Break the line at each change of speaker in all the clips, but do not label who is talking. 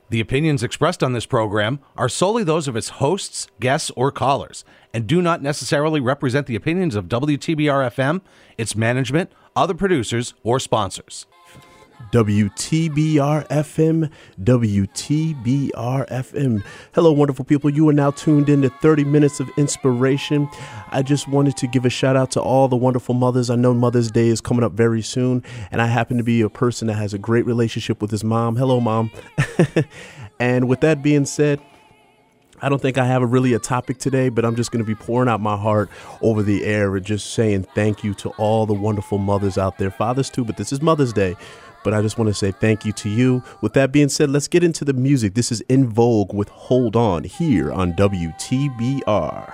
The opinions expressed on this program are solely those of its hosts, guests, or callers, and do not necessarily represent the opinions of WTBR-FM, its management, other producers, or sponsors.
WTBR-FM, WTBR-FM. Hello, wonderful people. You are now tuned in to 30 Minutes of Inspiration. I just wanted to give a shout out to all the wonderful mothers. I know Mother's Day is coming up very soon, and I happen to be a person that has a great relationship with his mom. Hello, Mom. And with that being said, I don't think I have a topic today, but I'm just going to be pouring out my heart over the air and just saying thank you to all the wonderful mothers out there. Fathers too, but this is Mother's Day. But I just want to say thank you to you. With that being said, let's get into the music. This is In Vogue with Hold On here on WTBR.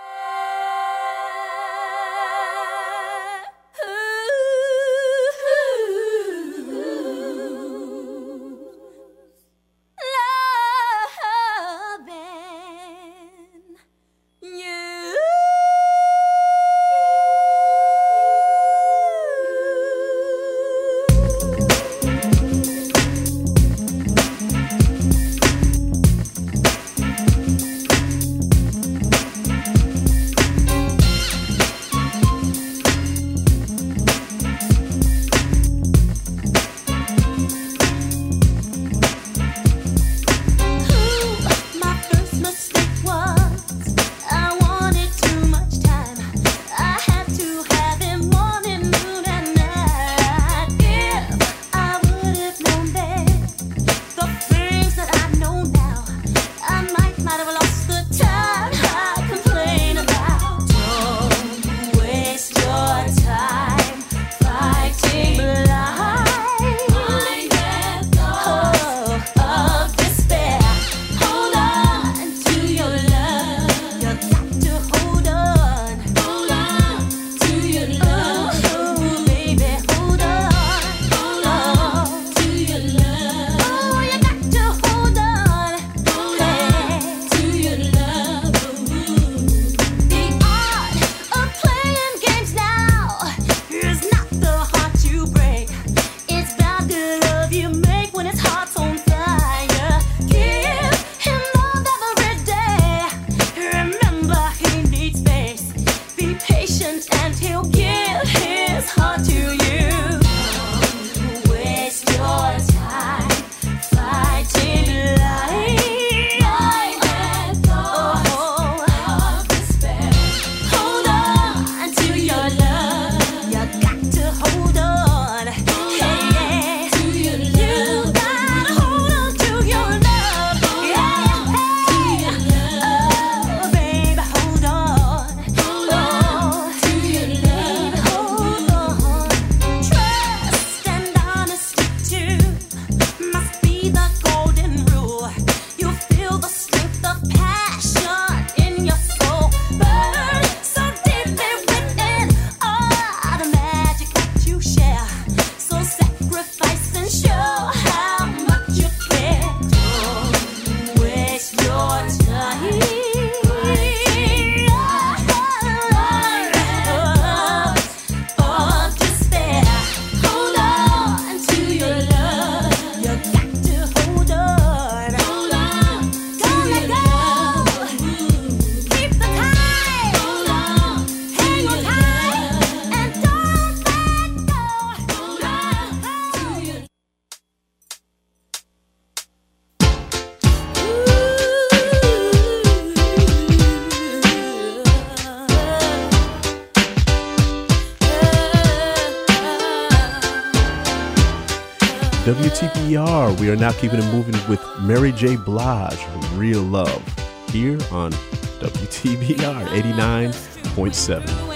WTBR. We are now keeping it moving with Mary J. Blige, Real Love, here on WTBR 89.7.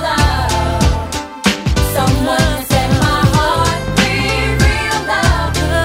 Someone set my heart free, real love.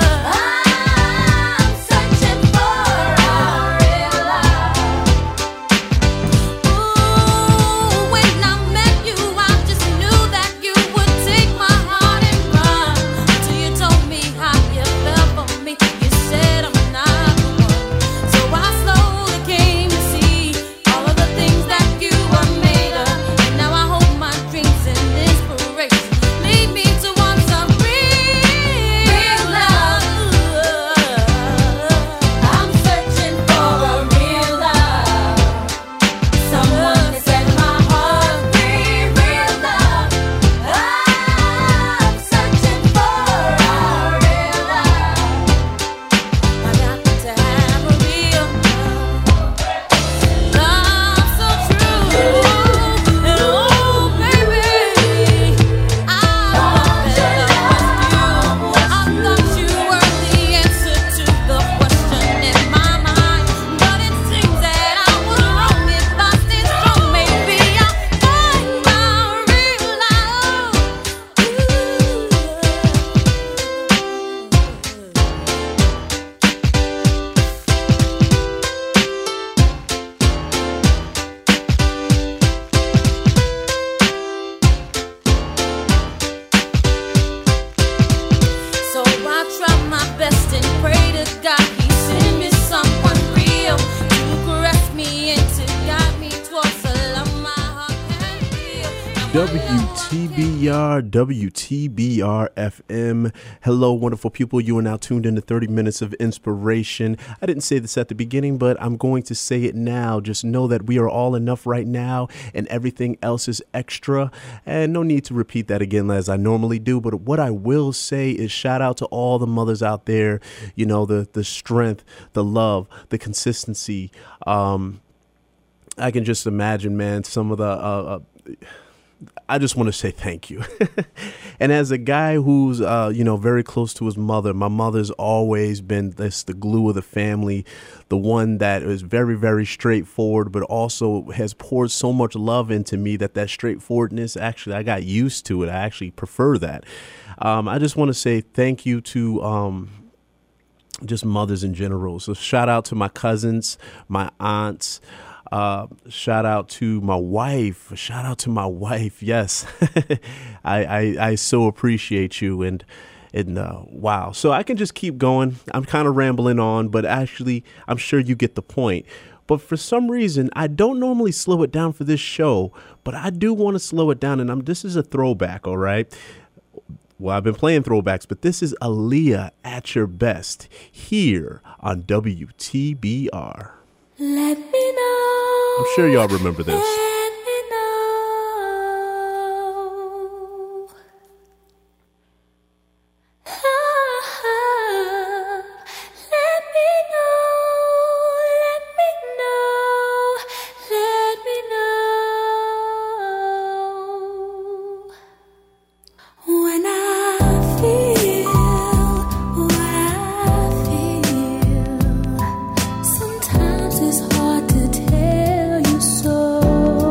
WTBR FM. Hello, wonderful people. You are now tuned into 30 Minutes of Inspiration. I didn't say this at the beginning, but I'm going to say it now. Just know that we are all enough right now and everything else is extra. And no need to repeat that again as I normally do. But what I will say is shout out to all the mothers out there. You know, the strength, the love, the consistency. I can just imagine, man, some of the... I just want to say thank you. And as a guy who's, very close to his mother, my mother's always been the glue of the family, the one that is very, very straightforward, but also has poured so much love into me that straightforwardness, actually, I got used to it. I actually prefer that. I just want to say thank you to just mothers in general. So shout out to my cousins, my aunts. Shout out to my wife. Yes. I so appreciate you. And wow. So I can just keep going. I'm kind of rambling on, but actually I'm sure you get the point. But for some reason, I don't normally slow it down for this show, but I do want to slow it down. And this is a throwback. All right. Well, I've been playing throwbacks, but this is Aaliyah at Your Best here on WTBR.
Let me know.
I'm sure y'all remember this.
Let me know. Let me know. Let me know. Let me know. When I feel what I feel, sometimes it's hard to tell you so.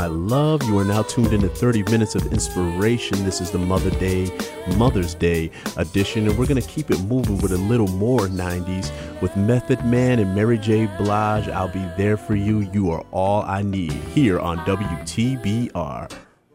my love. You are now tuned into 30 minutes of inspiration. This is the Mother's Day edition, and we're going to keep it moving with a little more 90s with Method Man and Mary J. Blige. I'll be there for you. You are all I need here on WTBR.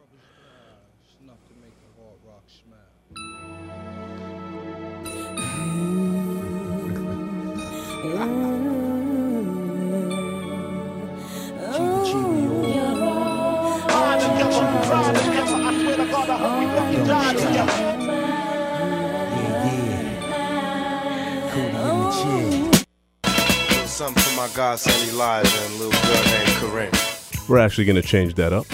Something for my godson Elijah and a little girl named Corinne.
We're actually going to change that up.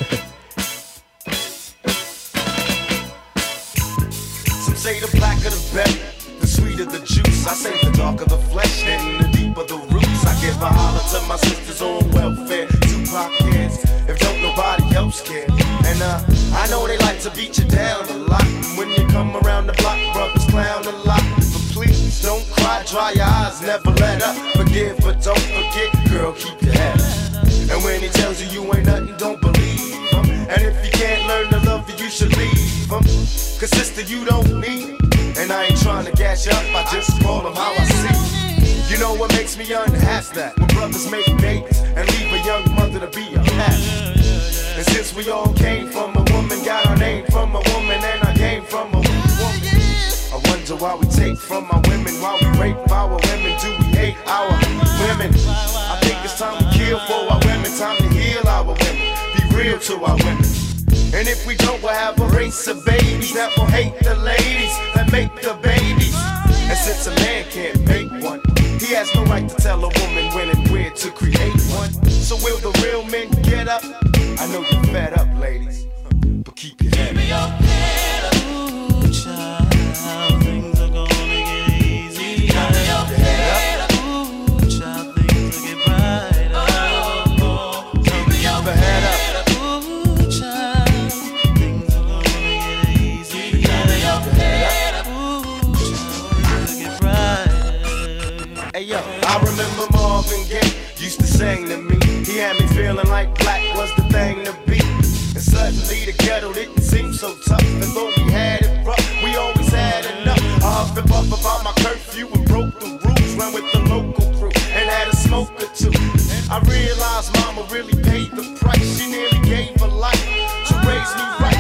Some say the blacker the better, the sweeter the juice. I say the darker the flesh and the deeper the roots. I give a holler to my sisters on welfare. Tupac kids, if don't nobody else care. And I know they like to beat you down a lot. And when you come around the block, brothers clown a lot. But please don't cry, dry your eyes, never let up. Forgive, but don't forget, girl, keep your head up. And when he tells you you ain't nothing, don't believe him. And if you can't learn to love you, you should leave him. Cause sister, you don't need it. And I ain't trying to gas you up, I just call them how I see. You know what makes me unhappy? That when brothers make babies and leave a young mother to be a pastor. And since we all came from a woman, got our name from a woman, and I came from a woman. I wonder why we take from our women, why we rape our women, do we hate our women? I think it's time to kill for our women, time to heal our women, be real to our women. And if we don't, we'll have a race of babies that will hate the ladies that make the babies. And since a man can't make one, he has no right to tell a woman when and where to create one. So will the real men get up? I know you're fed up, ladies, but keep your head up.
Ooh, child, things are gonna get easy. Keep your head up. Ooh, child, things will get brighter.
Keep your head up.
Ooh, child, things are gonna get easy. Keep your head up. Ooh, child, things will get brighter.
Hey yo, I remember Marvin Gaye used to sing to me. He had me feeling like black was the thing to be. And suddenly the ghetto didn't seem so tough. And though we had it rough, we always had enough. I huffed and puffed about my curfew and broke the rules. Ran with the local crew and had a smoke or two. I realized mama really paid the price. She nearly gave her life to raise me right.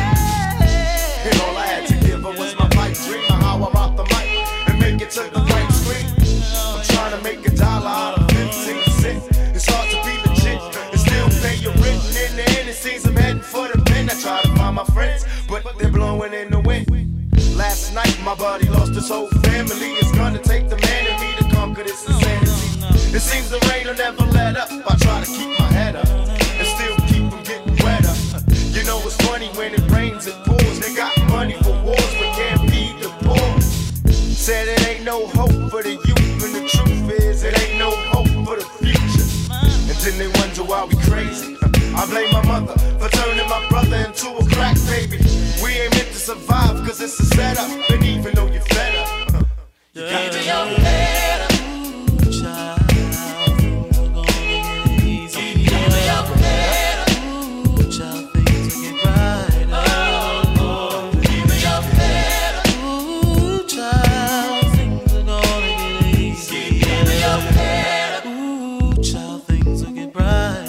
And all I had to give her was my pipe dream of how I rock the mic and make it to the right screen. I'm trying to make $1 out of 15 cents. It's hard to be legit and still pay your rent. And in the end, it seems I'm heading for the pen. I try to find my friends, but they're blowing in the wind. Last night, my buddy lost his whole family. It's gonna take the man in me to conquer this insanity. It seems the rain will never let up. I try to keep my head up and still keep from getting wetter. You know it's funny when it rains, it pours. They got money for wars, but can't feed the poor. Said it ain't no hope for the youth, and the truth is it ain't no hope for the future. And then they wonder why we crazy. I blame my mother for turning my brother into a crack baby. We ain't meant to survive cause it's a setup. And even though you're fed up, you got to your head up.
Ooh, child, things are gonna get easy. Keep your head up. Ooh, child, things will get brighter. Keep your head up. Ooh, child, things are gonna get easy. Keep your head up. Ooh, child, things will get brighter.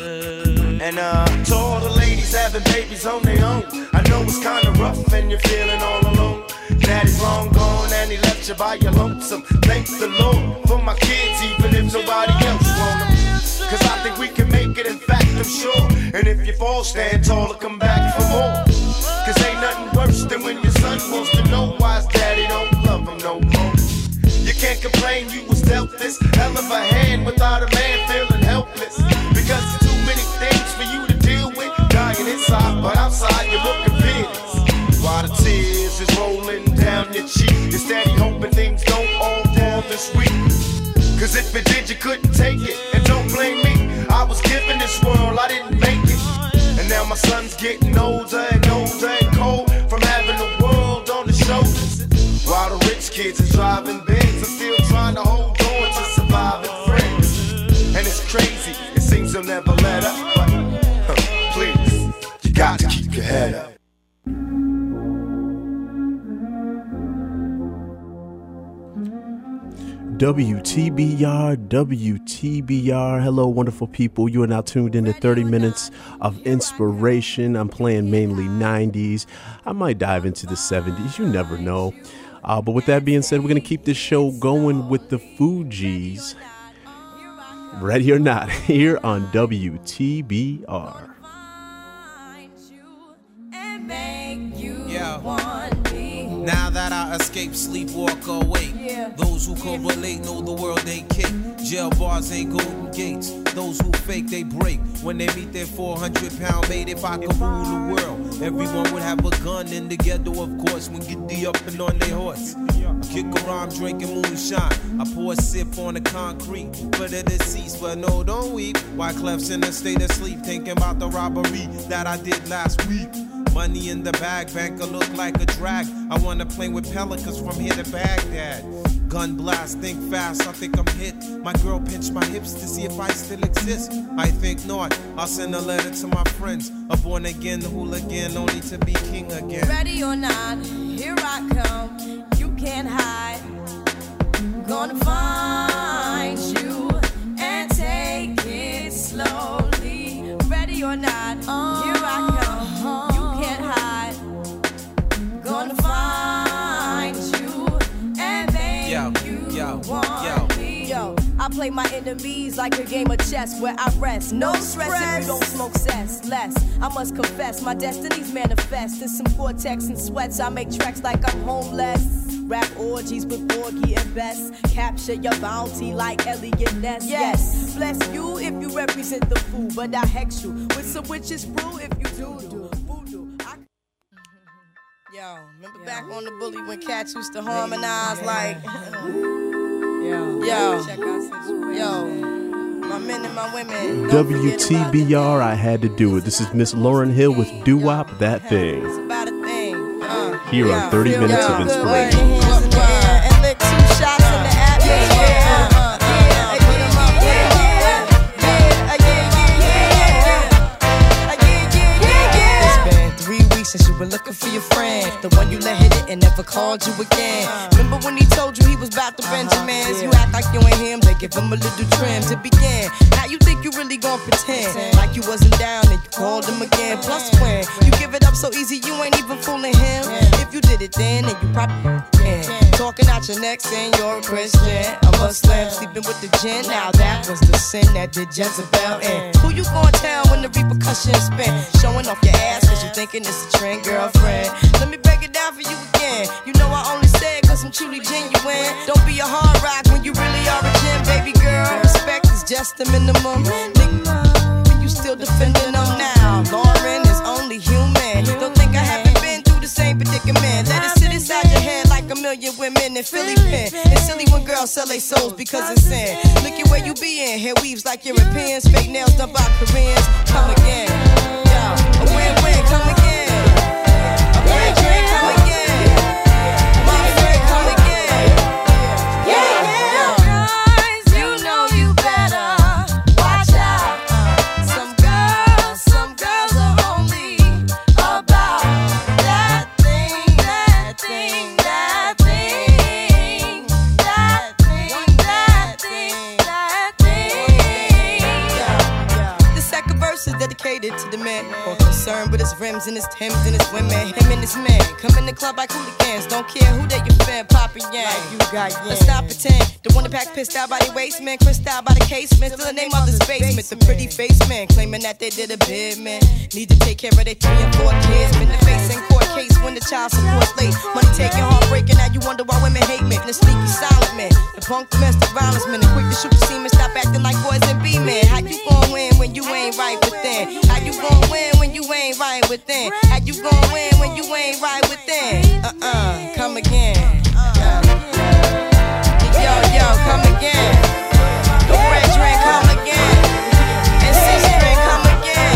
And to all the ladies having babies on their own, I know it's kinda rough and you're feeling all alone. Daddy's long gone and he left you by your lonesome. Thank the Lord for my kids, even if nobody else want them. Cause I think we can make it, in fact I'm sure. And if you fall, stand tall and come back for more. Cause ain't nothing worse than when your son wants to know why his daddy don't love him no more. You can't complain you was dealt this hell of a hand without a man feeling helpless. Because it's too many things for you to deal with. Dying inside, but outside you're looking fearless. While the tears is rolling down your cheek, you're steady hoping things don't all fall this week. Cause if it did, you couldn't take it. And don't blame me, I was given this world, I didn't make it. And now my son's getting older and older and cold from having the world on his shoulders. While the rich kids is driving Benz, I'm still trying to hold on to surviving friends. And it's crazy, it seems they'll never let up, but
WTBR, WTBR. Hello, wonderful people. You are now tuned into 30 minutes of inspiration. I'm playing mainly 90s. I might dive into the 70s. You never know. But with that being said, we're going to keep this show going with the Fugees. Ready or not, here on WTBR.
Now that I escape, sleep, walk, awake. Those who correlate know the world ain't kick. Jail bars ain't golden gates. Those who fake, they break. When they meet their 400-pound mate, if I could rule the world, everyone would have a gun in the ghetto, of course, when get the up and on their horse. Kick around drinking moonshine. I pour a sip on the concrete for the deceased, but no, don't weep. Why Clef's in a state of sleep, thinking about the robbery that I did last week. Money in the bag, banker look like a drag. I wanna play with pelicans from here to Baghdad. Gun blast, think fast, I think I'm hit. My girl pinched my hips to see if I still exist. I think not, I'll send a letter to my friends. A born again hooligan, only to be king again.
Ready or not, here I come. You can't hide. Gonna find you and take it slowly. Ready or not, here I come. You can't hide. Gonna find you and make you want me. Yo, I play my enemies like a game of chess where I rest. No stress if you don't smoke cess. Less, I must confess, my destinies manifest. In some Gore-Tex and sweats, I make tracks like I'm homeless. Rap orgies with Borgie and Bess. Capture your bounty like Elliot Ness. Yes, bless you if you represent the fool, but I hex you with some witches brew if you do voodoo. Yo, remember back on the bully when cats used to harmonize like yo, my men and my women.
WTBR, I had to do it. This is Miss Lauryn Hill with Doo Wop That Thing.
It's about a thing.
Here on 30 Minutes of Inspiration.
And lick 2 shots in the atmosphere. Put 'em up, It's been 3 weeks since you were looking for your friend, the one you let hit it and never called you again. Remember when he told you he was about to Benjamins? You act like you ain't him, they give him a little trim to begin. Now you think you really gon' pretend like you wasn't down and you called him again. Plus when you give it up so easy, you ain't even fooling him. If you did it then you probably can. Talking out your neck saying you're a Christian, a Muslim, sleeping with the gin. Now that was the sin that did Jezebel in. Who you gon' tell when the repercussions spin? Showing off your ass cause you thinking it's a trend, girlfriend. Let me break it down for you again. You know I only said cause I'm truly genuine. Don't be a hard rock when you really are a gem, baby girl. Respect is just the minimum. Nigga, you still defending them now. Lauren is only human. Don't think I haven't been through the same predicament. Let it sit inside your head like a million women in Philly pen. It's silly when girls sell their souls because it's sin. Look at where you be in. Hair weaves like Europeans. Fake nails done by Koreans. Come again. Yo, a win-win. Come again. A win-win. Come again. My friend, come again. Yeah. Guys, you know you better watch out. Some girls are only about that thing. The second verse is dedicated to the man more concerned with his rims and his Timbs and his women. Him and his man come in the club like hooligans. Don't care who they your fan, poppin' yang. Like you got yang. Let's not pretend. The one that pack pissed out by the waistman, crissed out by the casement. Still the name of this basement. The pretty face man claiming that they did a bid, man. Need to take care of their 3 and 4 kids. Been the face in court case when the child support's late. Money taking, heartbreaking. Now you wonder why women hate men. The sneaky silent man, the punk domestic violence man, the quick to shoot the semen. Stop acting like boys and be men. How you gon' win when you ain't right within? How you gon' win when you ain't right within? How you gon' win when you ain't right within? Come again. Yo, come again. The red drink, come again. And 6 drink, come again.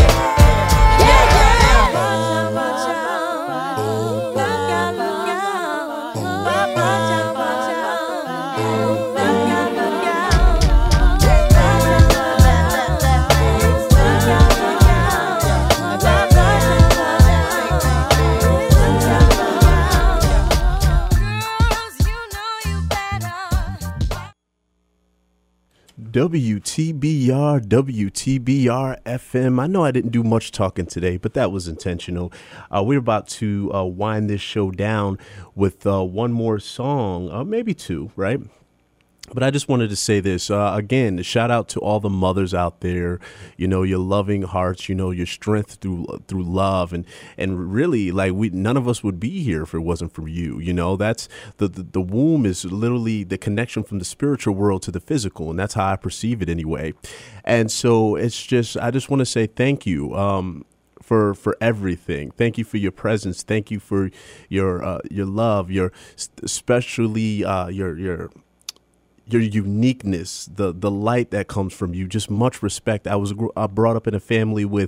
WTBR FM. I know I didn't do much talking today, but that was intentional. We're about to wind this show down with one more song, maybe two, right? But I just wanted to say this again. Shout out to all the mothers out there. You know, your loving hearts. You know, your strength through love, and really, like none of us would be here if it wasn't for you. You know, that's the womb is literally the connection from the spiritual world to the physical, and that's how I perceive it anyway. And so I just want to say thank you. For everything. Thank you for your presence. Thank you for your love. Especially your uniqueness, the light that comes from you, just much respect. I was brought up in a family with,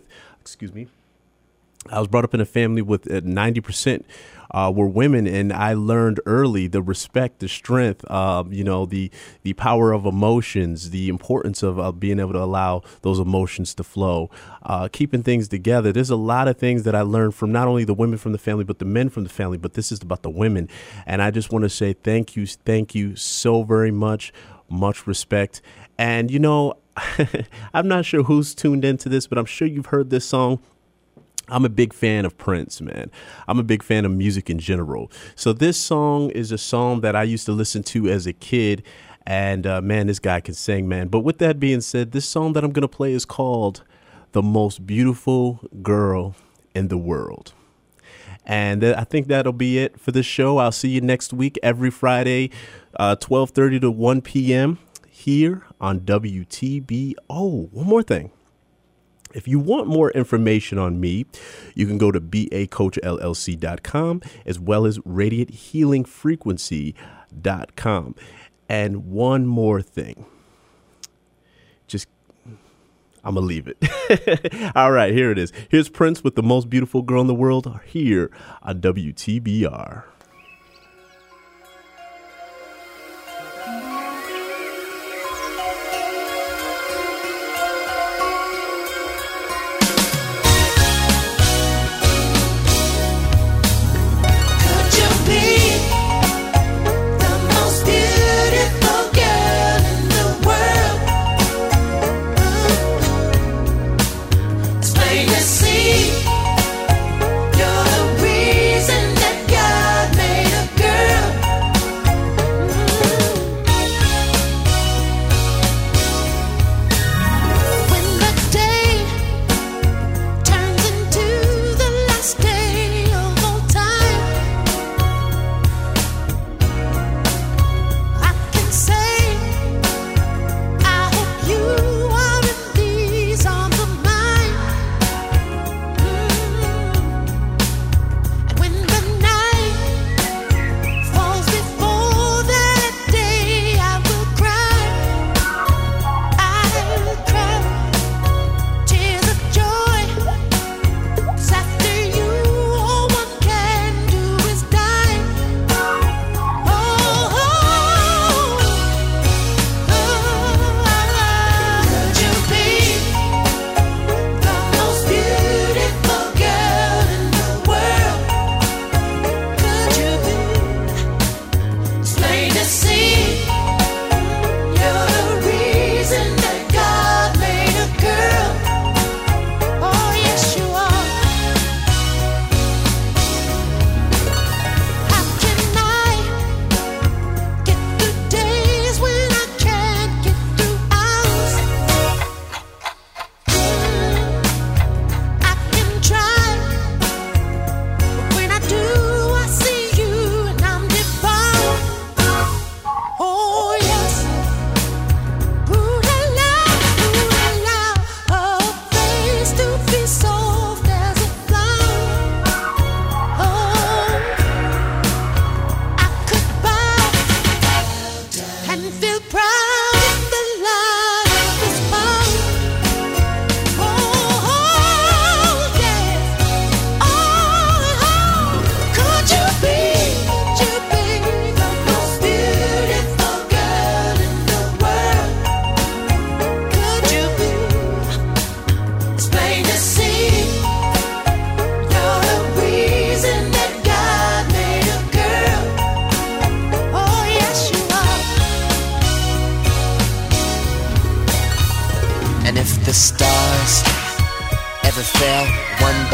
90% were women, and I learned early the respect, the strength, the power of emotions, the importance of being able to allow those emotions to flow, keeping things together. There's a lot of things that I learned from not only the women from the family, but the men from the family. But this is about the women, and I just want to say thank you so very much. Much respect. And you know, I'm not sure who's tuned into this, but I'm sure you've heard this song. I'm a big fan of Prince, man. I'm a big fan of music in general. So this song is a song that I used to listen to as a kid. And man, this guy can sing, man. But with that being said, this song that I'm going to play is called The Most Beautiful Girl in the World. And I think that'll be it for this show. I'll see you next week, every Friday, 12:30 to 1 p.m. here on WTB. Oh, one more thing. If you want more information on me, you can go to bacoachllc.com as well as radianthealingfrequency.com. And one more thing. I'm going to leave it. All right, here it is. Here's Prince with The Most Beautiful Girl in the World here on WTBR.
See, you're the reason that God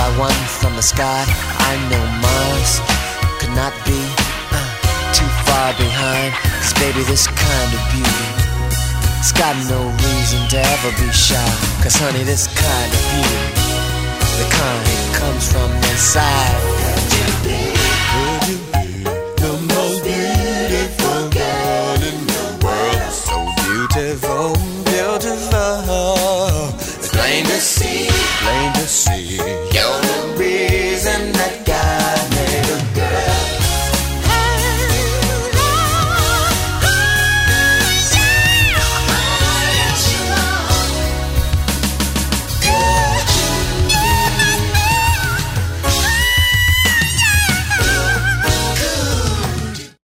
by one from the sky. I know Mars could not be too far behind. 'Cause baby, this kind of beauty, it's got no reason to ever be shy. 'Cause honey, this kind of beauty, the kind that comes from inside.